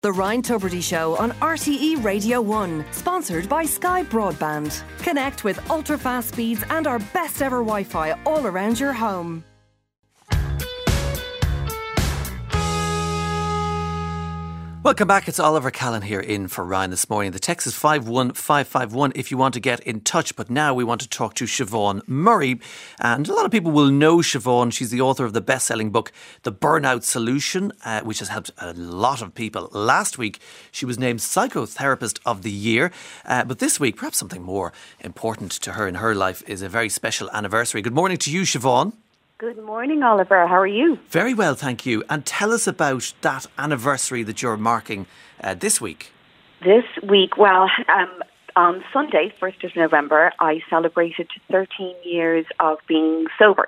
The Ryan Tubridy Show on RTE Radio 1, sponsored by Sky Broadband. Connect with ultra-fast speeds and our best ever Wi-Fi all around your home. Welcome back. It's Oliver Callan here in for Ryan this morning. The text is 51551 if you want to get in touch. But now we want to talk to Siobhan Murray. And a lot of people will know Siobhan. She's the author of the best-selling book, The Burnout Solution, which has helped a lot of people. Last week, she was named Psychotherapist of the Year. But this week, perhaps something more important to her in her life is a very special anniversary. Good morning to you, Siobhan. Good morning, Oliver. How are you? Very well, thank you. And tell us about that anniversary that you're marking this week. This week, well, on Sunday, 1st of November, I celebrated 13 years of being sober,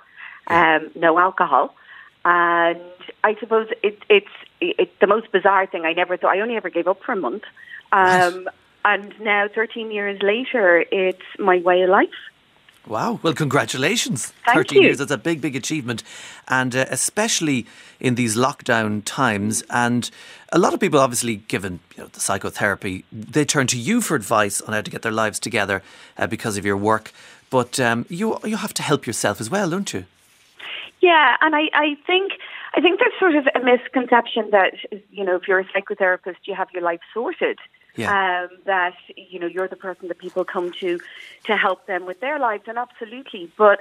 no alcohol. And I suppose it's the most bizarre thing. I only ever gave up for a month. And now, 13 years later, it's my way of life. Wow. Well, congratulations. Thank 13 you. years, that's a big, big achievement. And especially in these lockdown times. And a lot of people, obviously, given the psychotherapy, they turn to you for advice on how to get their lives together because of your work. But you have to help yourself as well, don't you? Yeah, and I think there's sort of a misconception that, if you're a psychotherapist, you have your life sorted. Yeah. That, you're the person that people come to help them with their lives, and absolutely. But,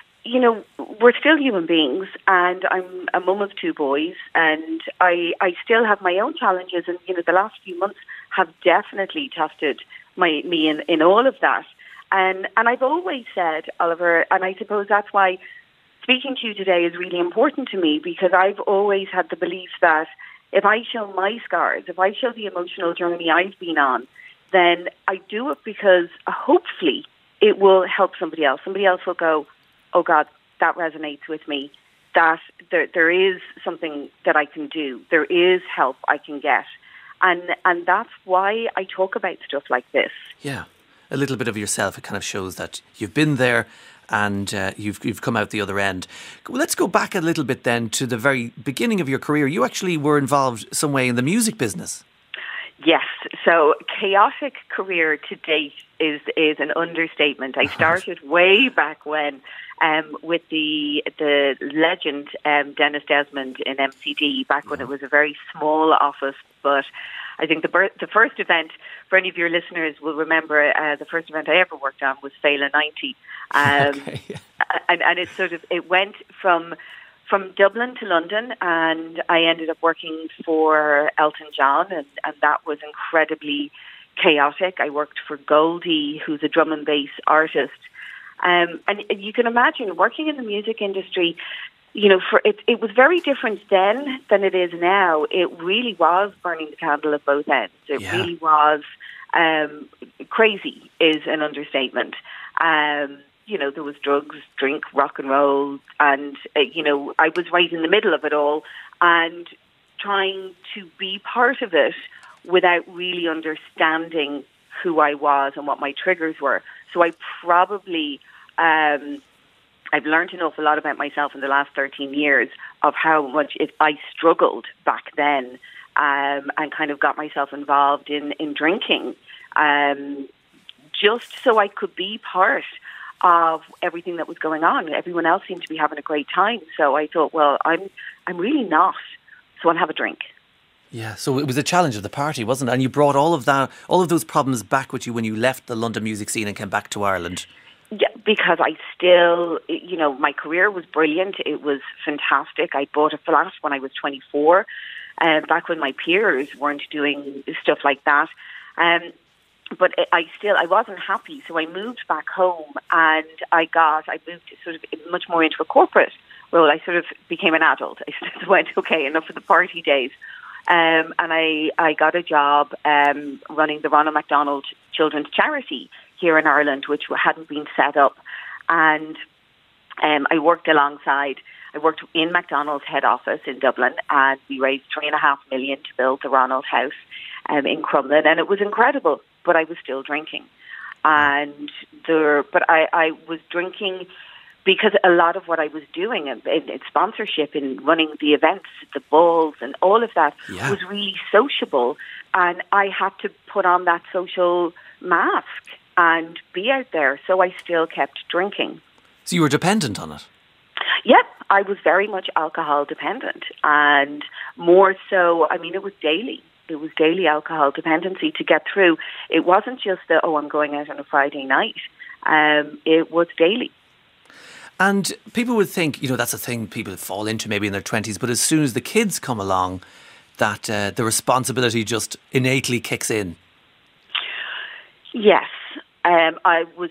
we're still human beings, and I'm a mum of two boys, and I still have my own challenges, and, the last few months have definitely tested me in all of that. And I've always said, Oliver, and I suppose that's why speaking to you today is really important to me, because I've always had the belief that if I show my scars, if I show the emotional journey I've been on, then I do it because hopefully it will help somebody else. Somebody else will go, oh God, that resonates with me. That there is something that I can do. There is help I can get. And that's why I talk about stuff like this. Yeah, a little bit of yourself. It kind of shows that you've been there and you've come out the other end. Well, let's go back a little bit then to the very beginning of your career. You actually were involved some way in the music business. Yes, so chaotic career to date is an understatement. I started way back when with the legend Dennis Desmond in MCD, back when it was a very small office, but I think the first event, for any of your listeners will remember, the first event I ever worked on was Fela 90. Okay, yeah. And it went from Dublin to London, and I ended up working for Elton John, and that was incredibly chaotic. I worked for Goldie, who's a drum and bass artist. And you can imagine working in the music industry, it was very different then than it is now. It really was burning the candle at both ends. It really was crazy is an understatement. There was drugs, drink, rock and roll, and, I was right in the middle of it all and trying to be part of it without really understanding who I was and what my triggers were. So I probably, I've learned an awful lot about myself in the last 13 years of how much I struggled back then and kind of got myself involved in drinking just so I could be part of everything that was going on. Everyone else seemed to be having a great time. So I thought, well, I'm really not. So I'll have a drink. Yeah, so it was a challenge of the party, wasn't it? And you brought all of those problems back with you when you left the London music scene and came back to Ireland. Yeah, because I still, my career was brilliant. It was fantastic. I bought a flat when I was 24, back when my peers weren't doing stuff like that. But I wasn't happy, so I moved back home, and I moved sort of much more into a corporate role. I sort of became an adult. I sort of went, okay, enough of the party days. And I got a job running the Ronald McDonald Children's Charity here in Ireland, which hadn't been set up. And I worked in McDonald's head office in Dublin, and we raised $3.5 million to build the Ronald House in Crumlin, and it was incredible. But I was still drinking, but I was drinking because a lot of what I was doing in sponsorship, in running the events, the balls and all of that was really sociable. And I had to put on that social mask and be out there. So I still kept drinking. So you were dependent on it? Yep, I was very much alcohol dependent. And more so, I mean, it was daily. It was daily alcohol dependency to get through. It wasn't just I'm going out on a Friday night. It was daily. And people would think, that's a thing people fall into maybe in their 20s, but as soon as the kids come along, that the responsibility just innately kicks in. Yes. I was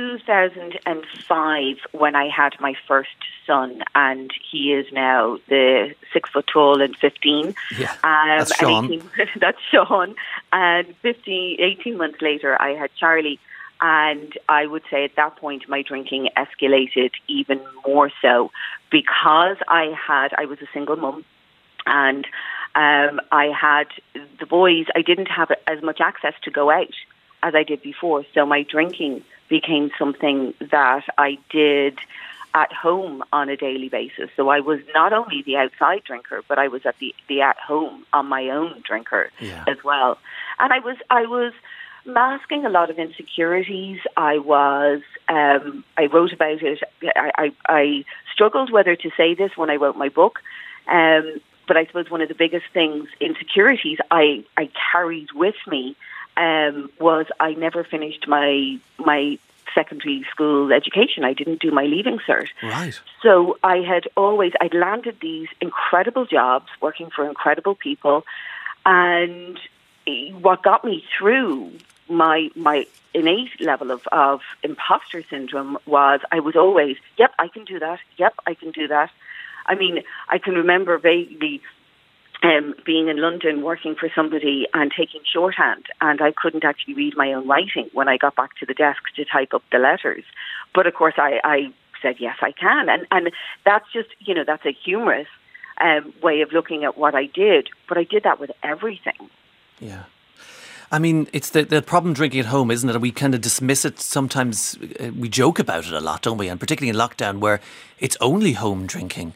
2005 when I had my first son, and he is now the 6 foot tall and 15. Yeah, that's Sean. That's Sean. And 18 months later, I had Charlie. And I would say at that point, my drinking escalated even more so because I was a single mum, and I had the boys. I didn't have as much access to go out as I did before. So my drinking became something that I did at home on a daily basis. So I was not only the outside drinker, but I was at the at home on my own drinker as well. And I was masking a lot of insecurities. I wrote about it. I struggled whether to say this when I wrote my book. But I suppose one of the biggest things, insecurities I carried with me, was I never finished my secondary school education. I didn't do my leaving cert. Right. So I'd landed these incredible jobs working for incredible people. And what got me through my innate level of imposter syndrome was I was always, yep, I can do that. Yep, I can do that. I mean, I can remember vaguely being in London working for somebody and taking shorthand, and I couldn't actually read my own writing when I got back to the desk to type up the letters. But of course I said, yes, I can. And that's just, that's a humorous way of looking at what I did. But I did that with everything. Yeah. I mean, it's the problem drinking at home, isn't it? We kind of dismiss it. Sometimes we joke about it a lot, don't we? And particularly in lockdown where it's only home drinking.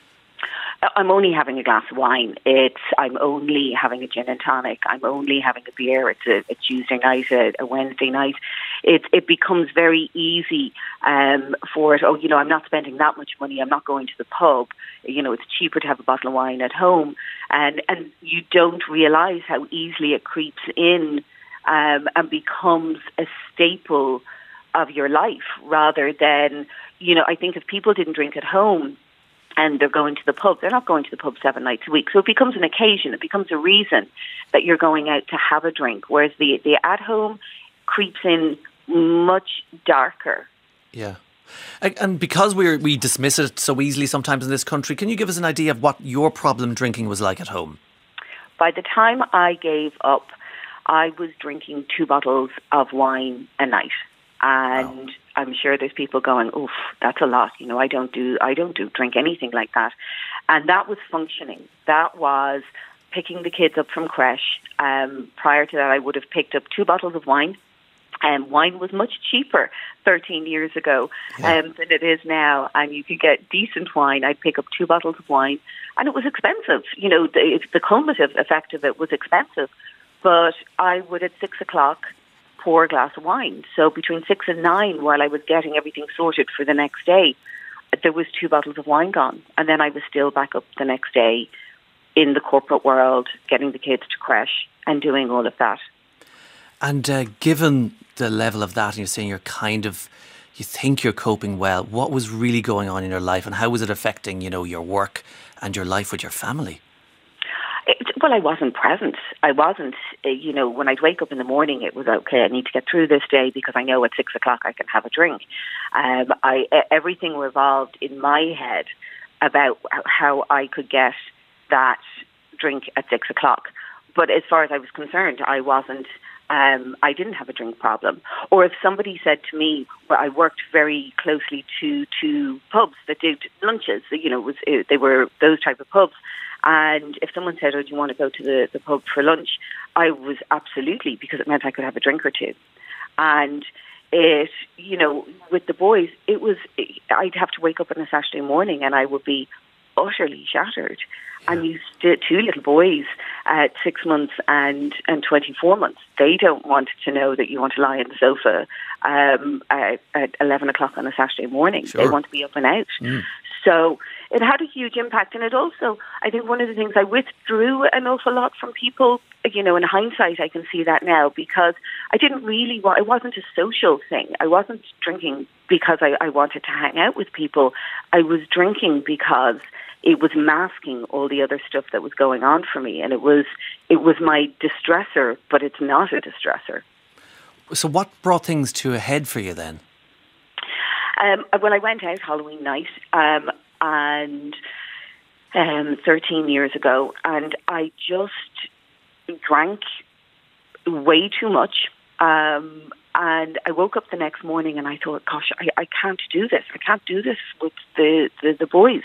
I'm only having a glass of wine. I'm only having a gin and tonic. I'm only having a beer. It's a Tuesday night, a Wednesday night. It becomes very easy for it. I'm not spending that much money. I'm not going to the pub. It's cheaper to have a bottle of wine at home. And you don't realise how easily it creeps in and becomes a staple of your life rather than, I think if people didn't drink at home, and they're going to the pub, they're not going to the pub 7 nights a week. So it becomes an occasion. It becomes a reason that you're going out to have a drink, whereas the at-home creeps in much darker. Yeah. And because we dismiss it so easily sometimes in this country, can you give us an idea of what your problem drinking was like at home? By the time I gave up, I was drinking 2 bottles of wine a night. And wow. I'm sure there's people going, oof, that's a lot. I don't drink anything like that. And that was functioning. That was picking the kids up from creche. Prior to that, I would have picked up 2 bottles of wine. Wine was much cheaper 13 years ago than it is now. And you could get decent wine. I'd pick up 2 bottles of wine. And it was expensive. The cumulative effect of it was expensive. But I would, at 6 o'clock, pour a glass of wine. So between 6 and 9, while I was getting everything sorted for the next day, there was 2 bottles of wine gone. And then I was still back up the next day in the corporate world, getting the kids to creche and doing all of that. And given the level of that, and you're saying you think you're coping well, what was really going on in your life and how was it affecting, your work and your life with your family? Well, I wasn't present. I wasn't, when I'd wake up in the morning, it was, okay, I need to get through this day because I know at 6 o'clock I can have a drink. Everything revolved in my head about how I could get that drink at 6 o'clock. But as far as I was concerned, I wasn't, I didn't have a drink problem. Or if somebody said to me, I worked very closely to pubs that did lunches, they were those type of pubs. And if someone said, do you want to go to the pub for lunch? I was absolutely, because it meant I could have a drink or two. And it, you know, with the boys, I'd have to wake up on a Saturday morning and I would be utterly shattered. Yeah. And you two little boys at 6 months and 24 months, they don't want to know that you want to lie on the sofa at 11 o'clock on a Saturday morning. Sure. They want to be up and out. So it had a huge impact. And it also, I think one of the things, I withdrew an awful lot from people. You know, in hindsight, I can see that now, because I didn't really it wasn't a social thing. I wasn't drinking because I wanted to hang out with people. I was drinking because it was masking all the other stuff that was going on for me. And it was my distressor, but it's not a distressor. So what brought things to a head for you then? Well, I went out Halloween night, and 13 years ago, and I just drank way too much. And I woke up the next morning and I thought, gosh, I can't do this. I can't do this with the boys.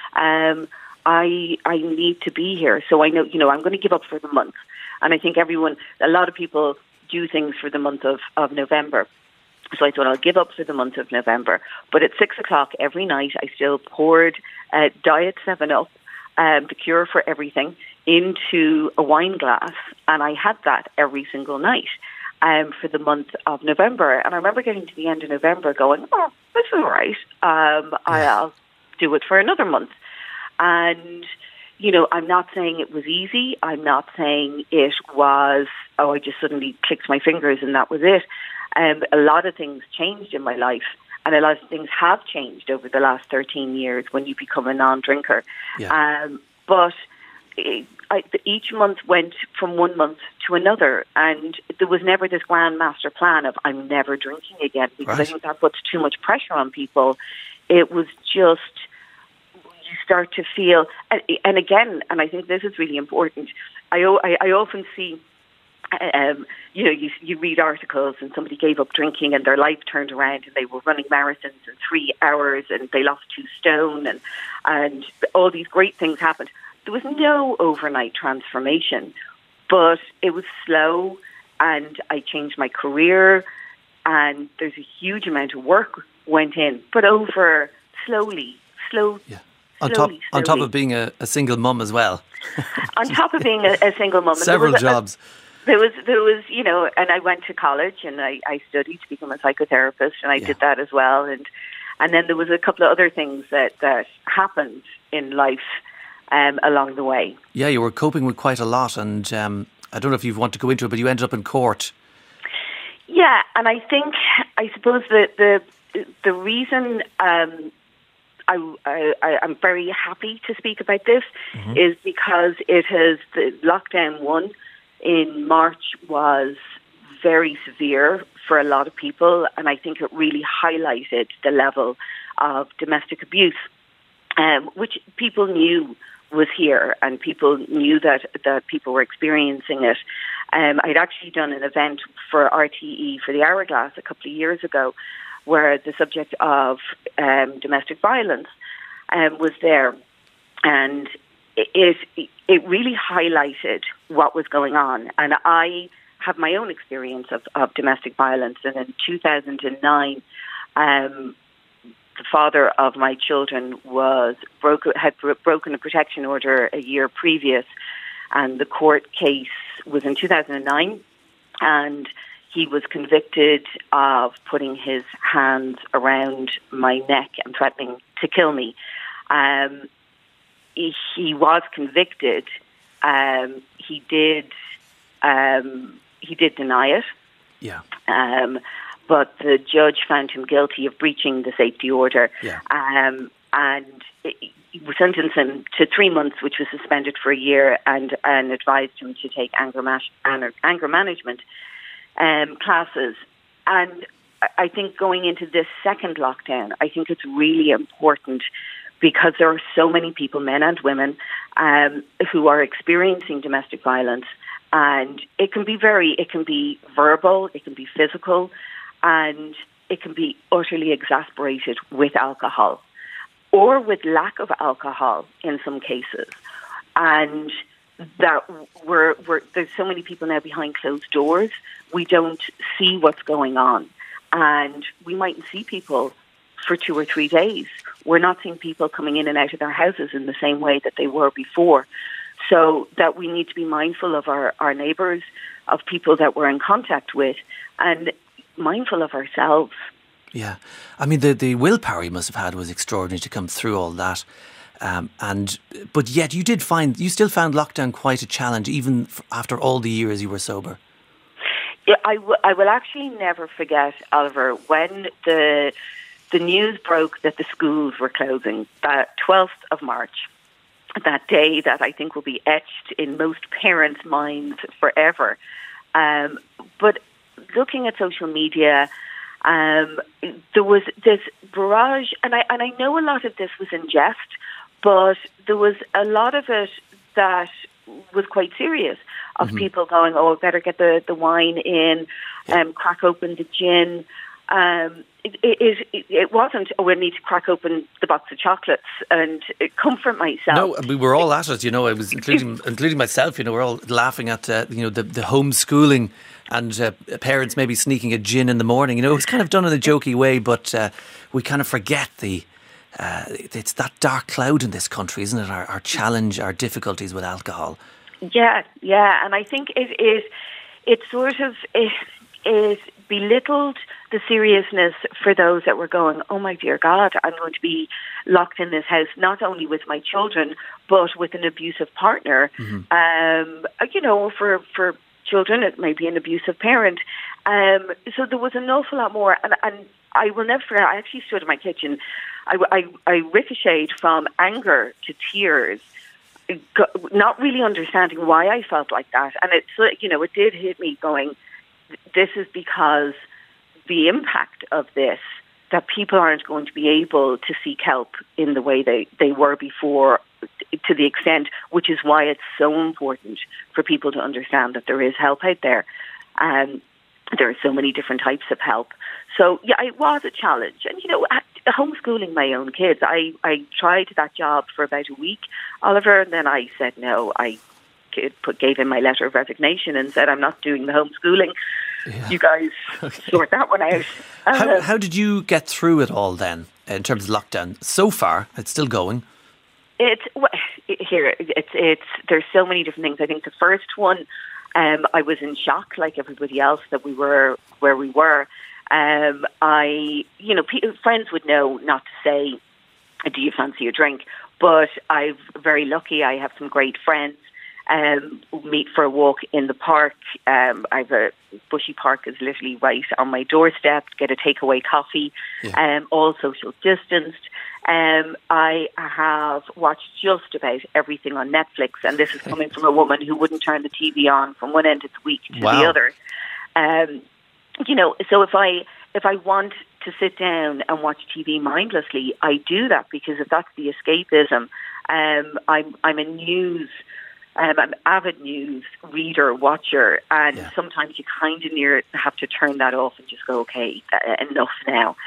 I need to be here. So I know, you know, I'm going to give up for the month. And I think a lot of people do things for the month of November. So I thought I'll give up for the month of November. But at 6 o'clock every night, I still poured Diet 7-Up, the cure for everything, into a wine glass. And I had that every single night for the month of November. And I remember getting to the end of November going, oh, that's all right. I'll do it for another month. And, you know, I'm not saying it was easy. I'm not saying it was, I just suddenly clicked my fingers and that was it. A lot of things changed in my life, and a lot of things have changed over the last 13 years when you become a non-drinker. Yeah. But each month went from one month to another, and there was never this grand master plan of I'm never drinking again, because I think that puts too much pressure on people. It was just, you start to feel, and again, and I think this is really important, I often see, you know, you read articles and somebody gave up drinking and their life turned around and they were running marathons in 3 hours and they lost 2 stone and all these great things happened. There was no overnight transformation, but it was slow, and I changed my career, and there's a huge amount of work went in, but over slowly. Yeah. On top of being a single mum as well. On top of being a single mum. Several jobs. There was, you know, and I went to college and I studied to become a psychotherapist, and I did that as well. And then there was a couple of other things that happened in life along the way. Yeah, you were coping with quite a lot, and I don't know if you want to go into it, but you ended up in court. Yeah, and I suppose that the reason I'm very happy to speak about this is because the lockdown 1 in March was very severe for a lot of people, and I think it really highlighted the level of domestic abuse, which people knew was here, and people knew that people were experiencing it. I'd actually done an event for RTE for the Hourglass a couple of years ago, where the subject of domestic violence was there, and it really highlighted what was going on. And I have my own experience of domestic violence, and in 2009, the father of my children had broken a protection order a year previous, and the court case was in 2009, and he was convicted of putting his hands around my neck and threatening to kill me. He was convicted. He did deny it. Yeah. But the judge found him guilty of breaching the safety order. Yeah. And he sentenced him to 3 months, which was suspended for a year, and advised him to take anger management classes. And I think going into this second lockdown, I think it's really important, because there are so many people, men and women, who are experiencing domestic violence, and it can be verbal, it can be physical, and it can be utterly exasperated with alcohol or with lack of alcohol in some cases. And that there's so many people now behind closed doors. We don't see what's going on. and we mightn't see people for 2 or 3 days. We're not seeing people coming in and out of their houses in the same way that they were before. So that we need to be mindful of our neighbours, of people that we're in contact with, and mindful of ourselves. Yeah. I mean, the willpower you must have had was extraordinary to come through all that. But yet you still found lockdown quite a challenge, even after all the years you were sober. Yeah, I will actually never forget, Oliver, when the news broke that the schools were closing, that 12th of March, that day that I think will be etched in most parents' minds forever. But looking at social media, there was this barrage, and I know a lot of this was in jest, but there was a lot of it that was quite serious, of people going, oh, I better get the wine in, crack open the gin. It wasn't, oh, I need to crack open the box of chocolates and comfort myself. No, we were all at it, I was including myself, we're all laughing at, the homeschooling and parents maybe sneaking a gin in the morning. It was kind of done in a jokey way, but we kind of forget it's that dark cloud in this country, isn't it? Our challenge, our difficulties with alcohol. Yeah, and I think it sort of is belittled the seriousness for those that were going, oh my dear God, I'm going to be locked in this house, not only with my children, but with an abusive partner. For children, it may be an abusive parent. So there was an awful lot more. And I will never forget, I actually stood in my kitchen. I ricocheted from anger to tears, not really understanding why I felt like that. And it did hit me going, this is because the impact of this, that people aren't going to be able to seek help in the way they were before, to the extent, which is why it's so important for people to understand that there is help out there. There are so many different types of help. So, yeah, it was a challenge. And, homeschooling my own kids, I tried that job for about a week, Oliver, and then I said no. I gave in my letter of resignation and said, I'm not doing the homeschooling. Yeah. You guys sort that one out. How did you get through it all then, in terms of lockdown? So far, it's still going. There's so many different things. I think the first one, I was in shock, like everybody else, that we were where we were. Friends would know not to say, do you fancy a drink? But I'm very lucky. I have some great friends. Meet for a walk in the park. I have a Bushy Park is literally right on my doorstep. Get a takeaway coffee. Yeah. All social distanced. I have watched just about everything on Netflix, and this is coming from a woman who wouldn't turn the TV on from one end of the week to the other. So if I want to sit down and watch TV mindlessly, I do that, because if that's the escapism, I'm an avid news reader, watcher, and sometimes you kind of have to turn that off and just go, okay, enough now.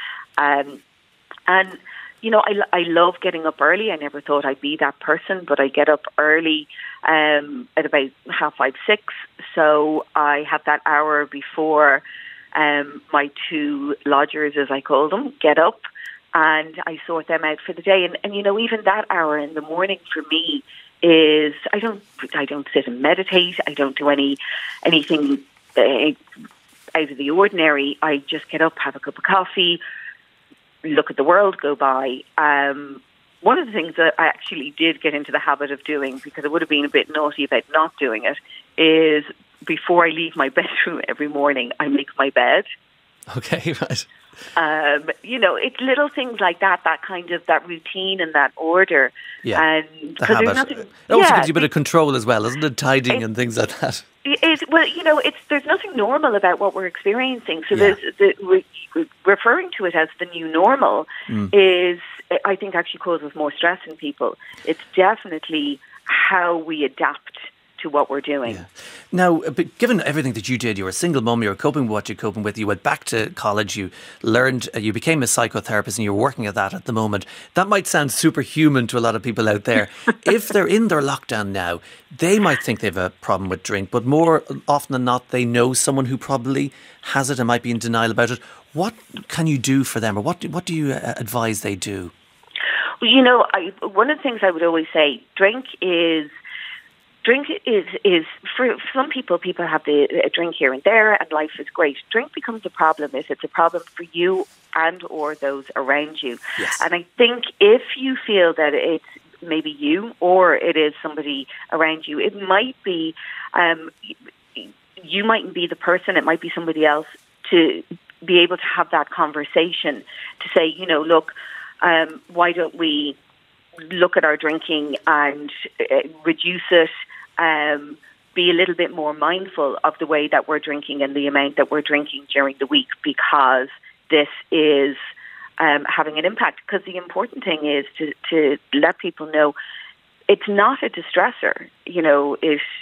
I love getting up early. I never thought I'd be that person, but I get up early at about 5:30, 6. So I have that hour before my two lodgers, as I call them, get up, and I sort them out for the day. And even that hour in the morning for me is I don't sit and meditate. I don't do anything out of the ordinary. I just get up, have a cup of coffee, look at the world go by. One of the things that I actually did get into the habit of doing, because I would have been a bit naughty about not doing it, is before I leave my bedroom every morning, I make my bed. Okay, right. It's little things like that kind of that routine and that order. Yeah, and because there's nothing. It also gives you a bit of control as well, isn't it? Tidying and things like that. There's nothing normal about what we're experiencing. So referring to it as the new normal is, I think, actually causes more stress in people. It's definitely how we adapt to what we're doing. Yeah. Now, but given everything that you did, you were a single mum, you were coping with what you're coping with, you went back to college, you learned, you became a psychotherapist and you're working at that at the moment. That might sound superhuman to a lot of people out there. If they're in their lockdown now, they might think they have a problem with drink, but more often than not, they know someone who probably has it and might be in denial about it. What can you do for them, or what do you advise they do? Well, you know, one of the things I would always say, drink is for some people have a drink here and there and life is great. Drink becomes a problem if it's a problem for you and or those around you. Yes. And I think if you feel that it's maybe you or it is somebody around you, it might be, you mightn't be the person, it might be somebody else, to be able to have that conversation to say, you know, look, why don't we look at our drinking and reduce it, be a little bit more mindful of the way that we're drinking and the amount that we're drinking during the week, because this is having an impact. Because the important thing is to let people know it's not a distressor. You know,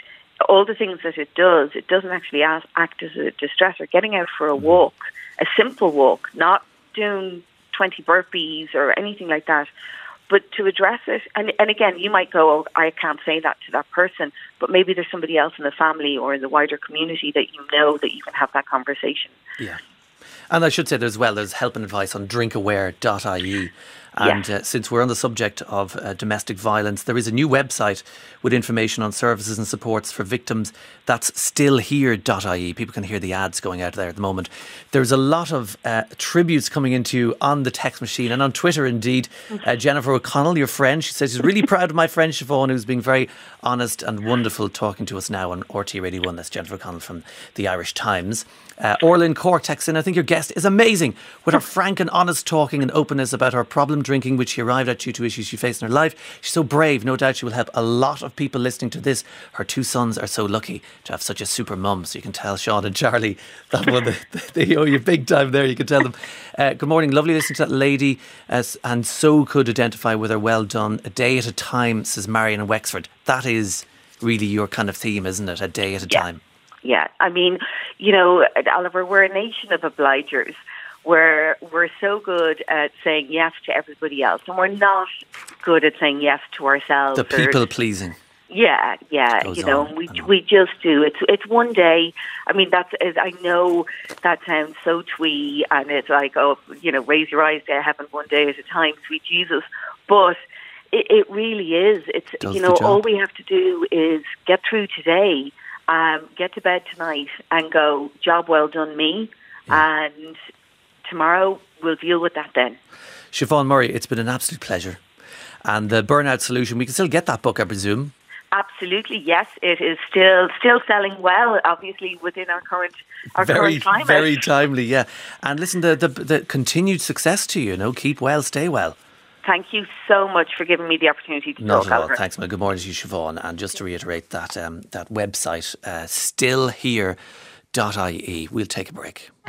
all the things that it doesn't actually act as a distressor. Getting out for a walk, a simple walk, not doing 20 burpees or anything like that, but to address it. And again, you might go, oh, I can't say that to that person, but maybe there's somebody else in the family or in the wider community that you know that you can have that conversation. Yeah. And I should say there's help and advice on drinkaware.ie. And since we're on the subject of domestic violence, there is a new website with information on services and supports for victims. That's stillhere.ie. People can hear the ads going out there at the moment. There's a lot of tributes coming into you on the text machine and on Twitter, indeed. Jennifer O'Connell, your friend, she says she's really proud of my friend Siobhan, who's being very honest and wonderful talking to us now on RT Radio 1. That's Jennifer O'Connell from the Irish Times. Orlin Cork texts in, I think your guest is amazing with her frank and honest talking and openness about her problem drinking, which she arrived at due to issues she faced in her life. She's so brave. No doubt she will help a lot of people listening to this. Her two sons are so lucky to have such a super mum. So you can tell Sean and Charlie that one, they owe you big time there. You can tell them. Good morning. Lovely listening to that lady, and so could identify with her. Well done. A day at a time, says Marion in Wexford. That is really your kind of theme, isn't it? A day at a time. Yeah, I mean, you know, Oliver, we're a nation of obligers. We're so good at saying yes to everybody else, and we're not good at saying yes to ourselves. The people pleasing. Yeah, you know, we just do. It's one day. I mean, I know that sounds so twee, and it's like, oh, you know, raise your eyes to heaven one day at a time, sweet Jesus. But it really is. It's, you know, all we have to do is get through today. Get to bed tonight and go, job well done me, and tomorrow we'll deal with that then. Siobhan Murray, it's been an absolute pleasure. And the Burnout Solution, we can still get that book, I presume? Absolutely, yes. It is still selling well, obviously, within our current climate. Very timely, yeah. And listen, the continued success to you, you know, keep well, stay well. Thank you so much for giving me the opportunity to talk, Oliver. Thanks, man. Good morning to you, Siobhan. And just to reiterate that website, stillhere.ie. We'll take a break.